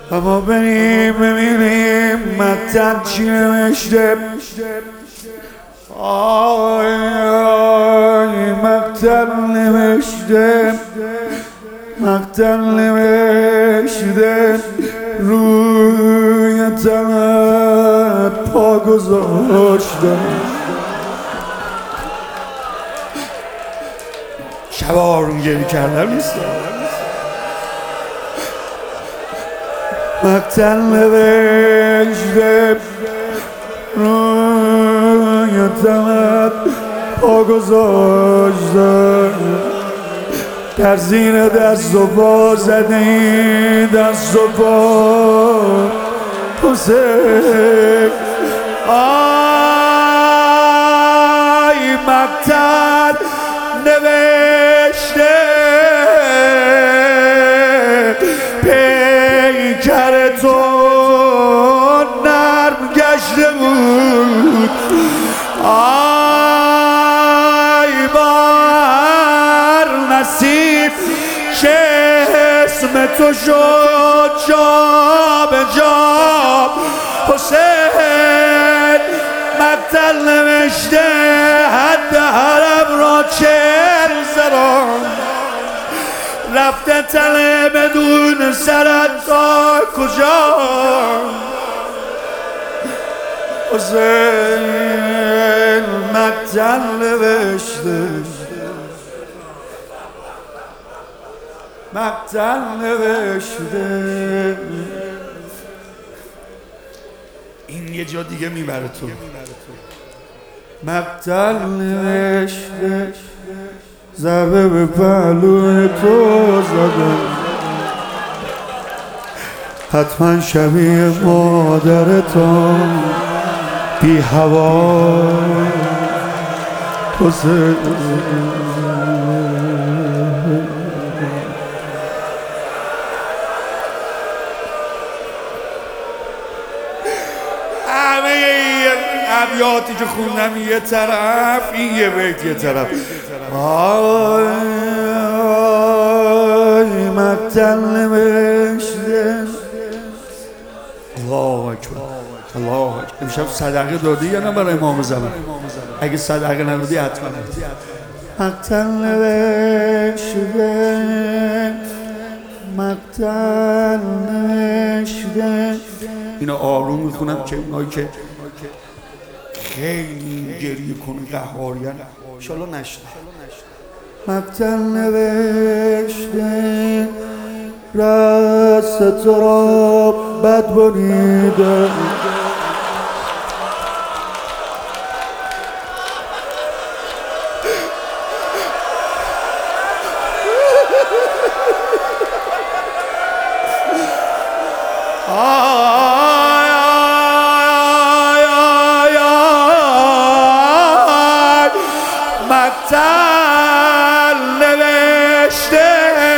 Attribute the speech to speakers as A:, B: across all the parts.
A: اما بریم ببینیم مقتل چی نوشته. آی مقتل نوشته، مقتل نوشته، روی تنت پا گذاشته. شب آروم گریه کردن نیست. مقتل نوشته، روی تنت پا گذاشته. در زیر دست و پا زده این دست و پا حسین. آی مقتل نوشته، پیکر تو نرم گشته بود. آی بر نصیب که اسم تو شد جا به جا حسین. مقتل نوشته حد حرم را 40 زران، رفته تله بدون سرت تا کجا حسین. مقتل نوشته، مقتل نوشته. این یه جا دیگه میبره تو. مقتل نوشته، ضربه به پهلوی تو زده، حتما شبیه مادرتو بی هوا حسین. همه این ابیاتی که خوندم یه طرف، این یه بیت یه طرف. آی مقتل نوشته. الله اکبر، الله اکبر. امشب صدقه دادی یا نه برای امام زمان؟ اگه صدقه ندادی حتما. مقتل نوشته، مقتل نوشته. اینو آروم میخونم که اونایی که خیلی گریه کنه قهارین انشالله نشنه. مقتل نوشته، راست تو را بد بریده، مقتل نوشته،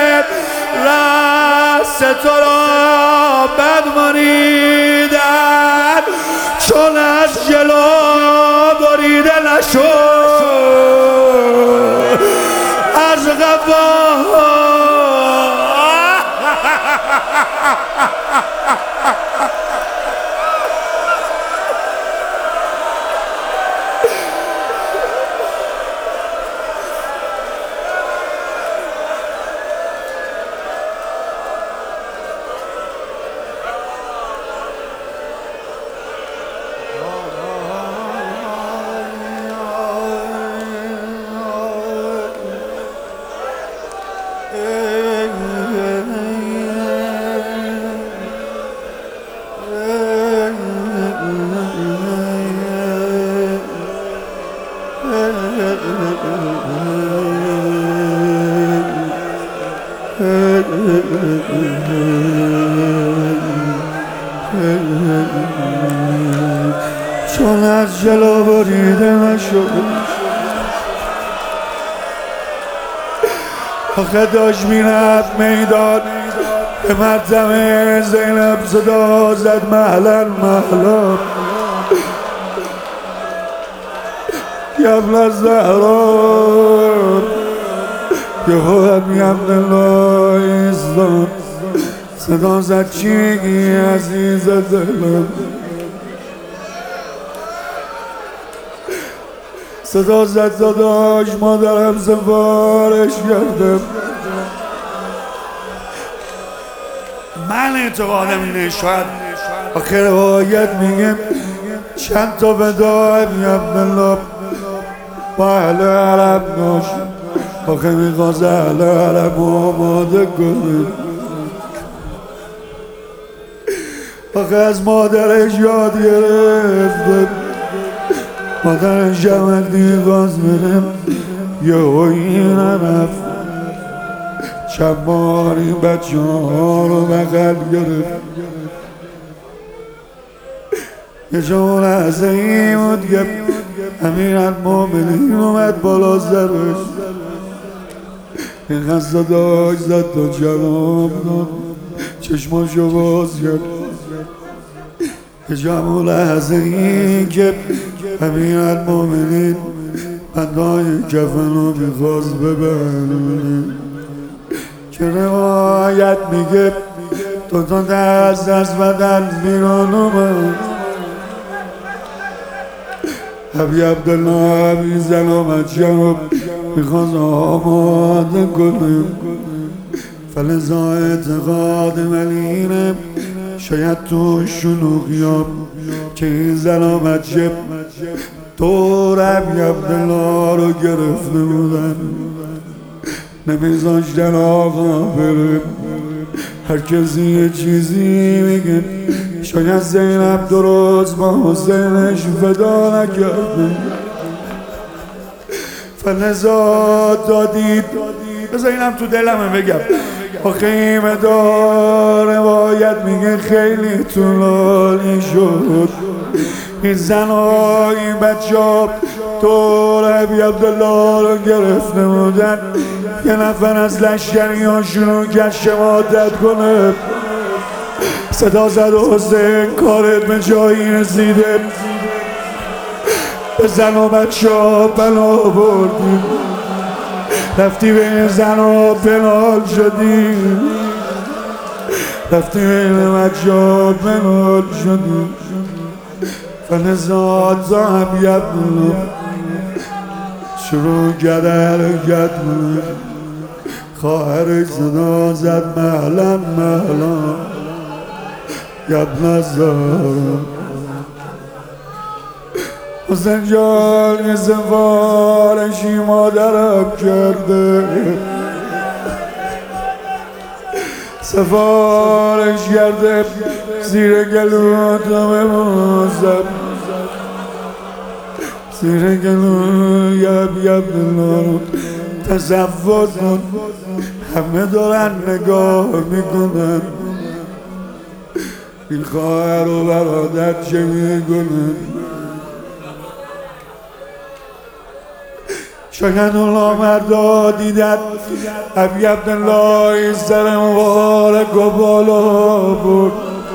A: راست تو را بد بریدن، چون از جلو بریده نشد از قفا. چون از جلو بریده نشد. آخه داشت میرفت میدان، به مردم زینب صدا زد محلا محلا، یبن زهرا. یهو هم یبن الله ایستاد، صدا زد چیگی عزیز دلم، صدا زد داداش مادرم سفارش کردم. من اعتقادم اینه شاید آخر روایت میگه چند تا وداع ابی عبدالله با اهل عرب داشت، آخه میخواست اهل عرب آماده کنه، آخه از مادرش یاد گرفته، مادرش جمردی باز برم یه این رفت چند بار این بچه ها رو بغل گرفت. یه جا لحظه ای بود که امیرالمومنین اومد بالا سرش، این خسته داشت زد تا جواب داد، چشماشو باز کرد. یه جا لحظه ای که امیرالمومنین بندای کفن رو میخواست ببنده که روایت میگه دوتا دست از بدن بیرون اومد. ابی عبدالله ابی زن آمد شب میخواست آماده کنه، فلذا اعتقاد ملینه شاید تو شلوغیام که این زن آمد شب دور ابی عبدالله رو گرفته بودن، نمیذاشتن آقا بره. هر کسی یه چیزی میگه، شاید زینب درست با حسینش فدا نکرده، فلذا دادید. بذار اینم تو دلمه بگم، آخه این مدار روایت میگه خیلی طولانی شد، این زن ها این بچه ها دور ابی عبدالله رو گرفته بودن. یه نفر از لشکری ها شروع کرد شمادت کنه، صدا زد حسین کارت به جایی رسیده، به زن و بچه ها بلا بردی، رفتی بین زن ها پنهان شدی، رفتی بین بچه ها پنهان شدی. فلذا تا ابی عبدالله شروع کرد حرکت کنه، خواهرش صدا زد مهلا مهلا یبن الزهرا. حسین جان یه سفارشی مادرم کرده، سفارش کرده زیر گلوتو ببوسم، زیر گلوی ابی عبدالله رو تصور کن، همه دارن نگاه میکنن، این خواهر و برادر چه میکنن. شاید اون مردا دیدن ابی عبدالله این سر مبارک و بالا بود،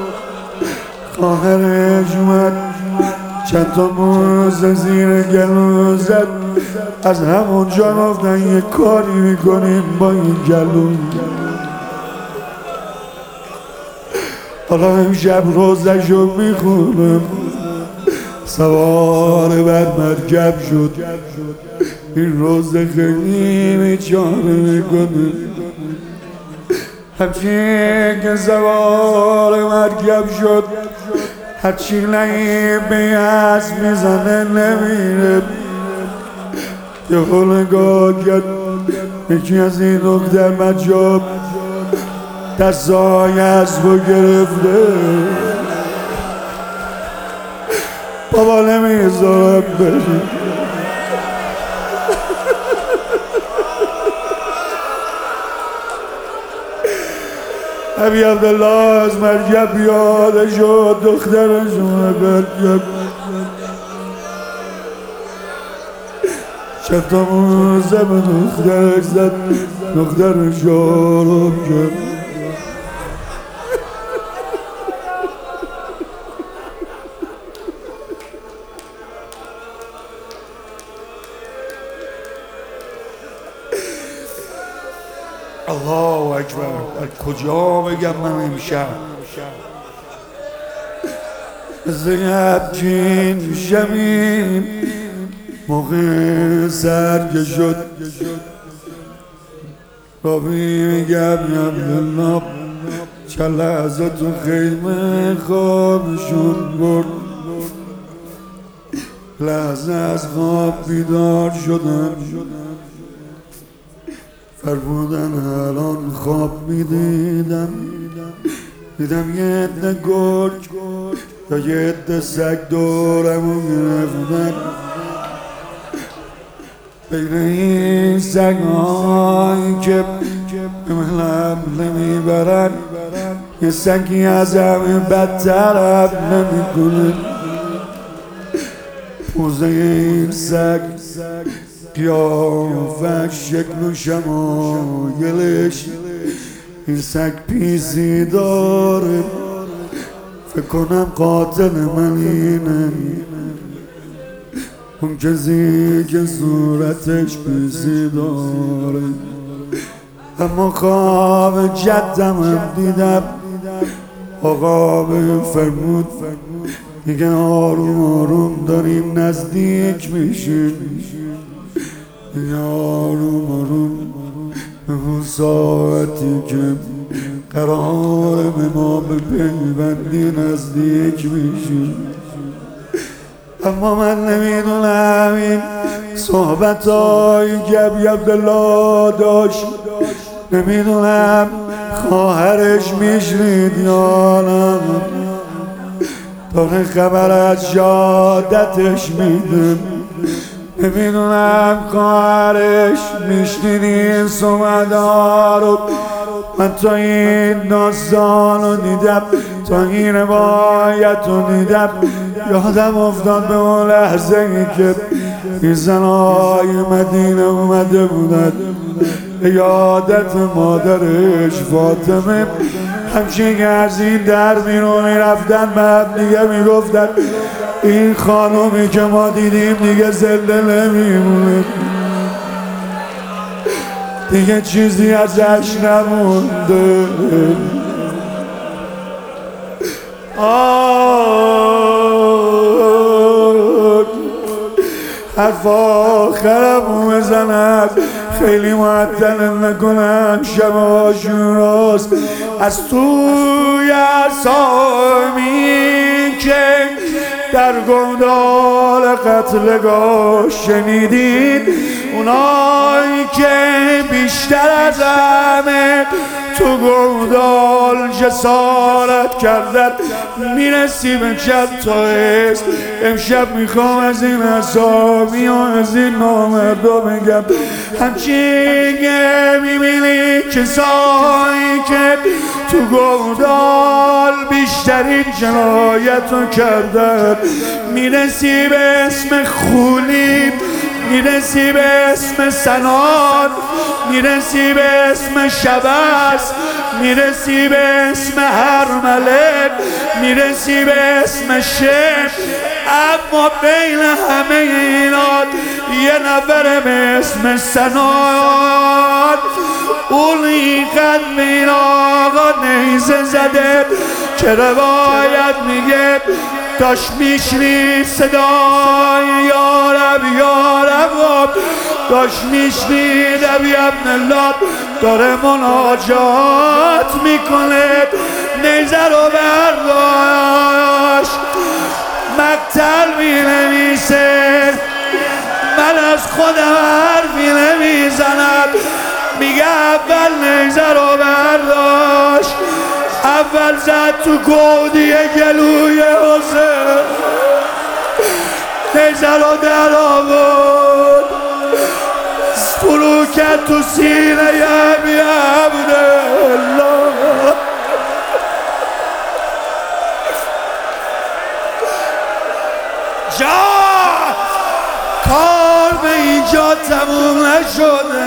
A: خواهرش اومد چند تا موز زیر گلو زد، از همونجا گفتن یه کاری میکنیم با این گلو. حالا امشب روزشو میخونم، سوار بر مرکب شد، این روز خیلی بیچاره میکنه. همچین که سوار مرکب شد، هرچی لعیب به اسب میزنه نمیره. یه نگاه کرد یکی از این دختر مجاب دستای اسبو گرفته، بابا نمیذارم بری. ابی عبدالله از مرکب پیاده شد، دخترش اومد کرد، چند تا موزه به دخترش زد، دخترش آرام کرد. الله اکبر. در کجا بگم من امشب غمگین شمیم موقع سرگ شد رابی میگم یا عبدالله چند لحظه تو خیمه خوابشون برد. لحظه از خواب بیدار شدن فرمودن الان خواب میدیدم دیدم یه عده گرگ تا یه عده سگ دورمو گرفتن. بین این سگ‌هایی که لب نمیبرن یه سگی از همه بدتر لب نمیکنه. پوزه این سگ قیافش شکل و شمایلش این سگ پیسی داره فکر کنم قاتل من اینه. اون کسی که صورتش پیسی داره. اما خواب جدم هم دیدم آقا به فرمود میگن آروم آروم داریم نزدیک میشیم. آروم آروم به اون ساعتی که قرار به ما به پیوندی نزدیک میشیم. اما من نمیدونم این صحبتای که عبدالله داشت نمیدونم خواهرش میشنید یا نه داره خبر از شهادتش میده. نمیدونم خواهرش میشنید این صحبتها رو. من تا این داستان رو دیدم تا این روایت رو دیدم یادم افتاد به اون لحظه ای که این زنهای مدینه اومده بودن به یادت مادرش فاطمه همچین که از این در بیرون میرفتن به هم دیگه میگفتن این خانومی که ما دیدیم دیگه زنده نمیمونه دیگه چیزی ازش نمونده. حرف آخرمو بزنم خیلی معطل نکنم شب عاشوراست. از توی اسامی که در گودال قتلگاه شنیدید اونایی که بیشتر از همه تو گودال جسارت کردن میرسی به چند تا اسم. امشب میخوام از این اسامی و از این نامردا بگم همچین که میبینی کسایی که تو گودال بیشترین جنایت رو کردن میرسی به اسم خولی میرسی به اسم سنان میرسی به اسم شبس میرسی به اسم هرمله میرسی به اسم شم. اما بین همه اینا یه نفر به اسم سنان اونی قد به این آقا نیزه زده که روایت میگه داشت میشنید صدای یارب یارب داشت میشنید ابی عبدالله داره مناجات میکنه نیزه رو برداشت مقتل مینویسه من از خودم حرفی نمیزنم میگه اول نیزه رو برداشت اول زد تو گودی گلوی حسین نیزه رو در آورد فرو کرد تو سینه ابی عبدالله. جا کار به اینجا تموم نشده.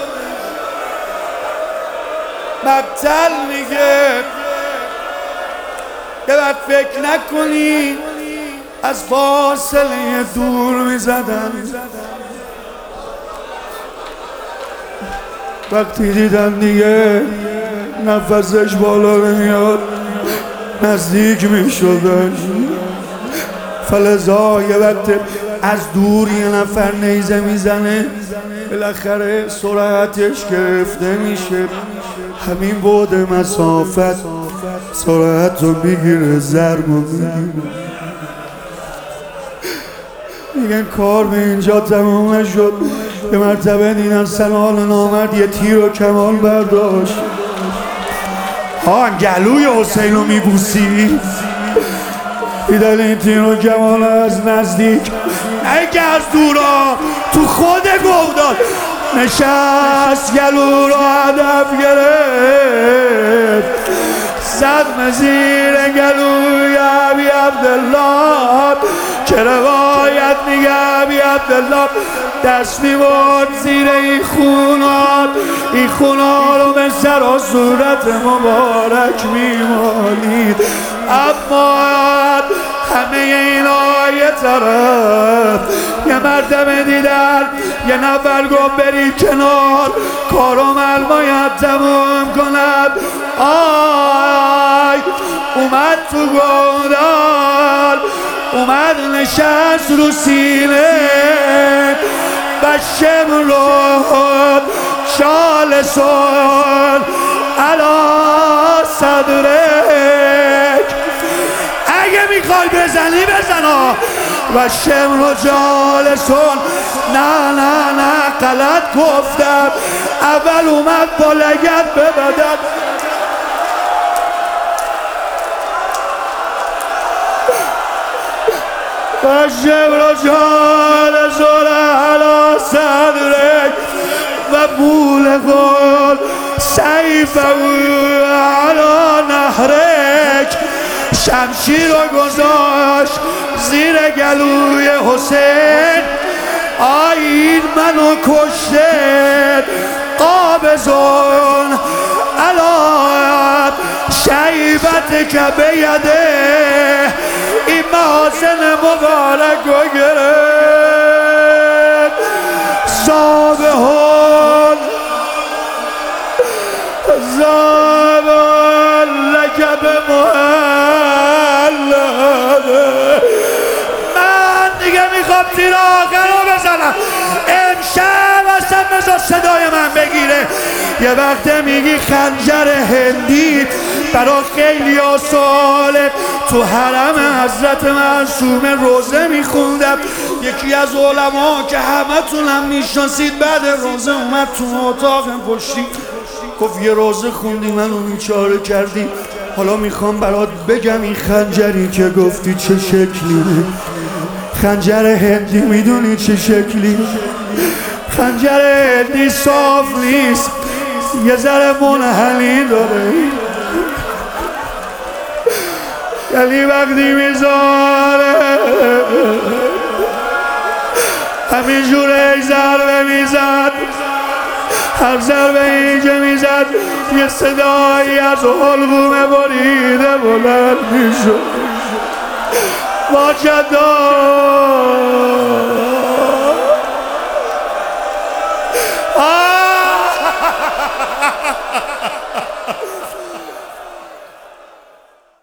A: مقتل میگه یه وقت فکر نکنی از فاصله دور میزدن وقتی دیدم دیگه نفسش بالا نمیاد نزدیک میشدن، فلذا یه وقت از دور یه نفر نیزه میزنه بالاخره سرعتش گرفته میشه، همین بعد مسافت سرعت رو میگیره، ضرب رو میگیره. میگن کار به اینجا تمام نشد، یه مرتبه دیدن سنال نامرد یه تیر و کمان برداشت. گلوی حسین رو میبوسی، دیدن این تیر و کمان از نزدیک اگه از دورا تو خود گوداد نشست، گلو رو هدف گرفت، زد زیر گلوی ابی عبدالله که روایت میگه ابی عبدالله دست میبرد زیر این خونات رو به سر و صورت مبارک میمالید. اما همه اینا یه طرف، یه مرتبه دیدن یه نفر گفت بری کنار کارو من باید تموم کنم. اومد تو گودال، اومد نشست رو سینه و شمرد شالسون علا صدرک. اگه میخوای بزنی بزنا و شمرد جالسون. نه غلط گفتم، اول اومد با لگد به بدن و شمرد جالسون علا صدرک و بولغون سیفه علا نهرک. شمشیر رو گذاشت زیر گلوی حسین، این منو کشته قابضون علا شیبت که بیده، این محاسن مبارک رو گرفت. زابهون لکه به من دیگه میخوام تیر آخر رو بزنم امشب، اصلا بذار صدای من بگیره. یه وقت میگی خنجر هندی برا خیلی ها سواله. تو حرم حضرت معصومه روزه میخوندم، یکی از علما که همه تونم میشناسید بعد روزه اومد تو اتاق پشتی گفت یه روزه خوندی منو بیچاره کردی، حالا میخوام برات بگم این خنجری که گفتی چه شکلیه. خنجر هندی میدونی چه شکلی؟ خنجر هندی صاف نیست، یه ذره منحنی داره، یعنی وقتی میذاره همینجوره ضربه میزد، هر ضربه ای که میزد یه صدایی از حلقوم بریده بلند میشد. واجدا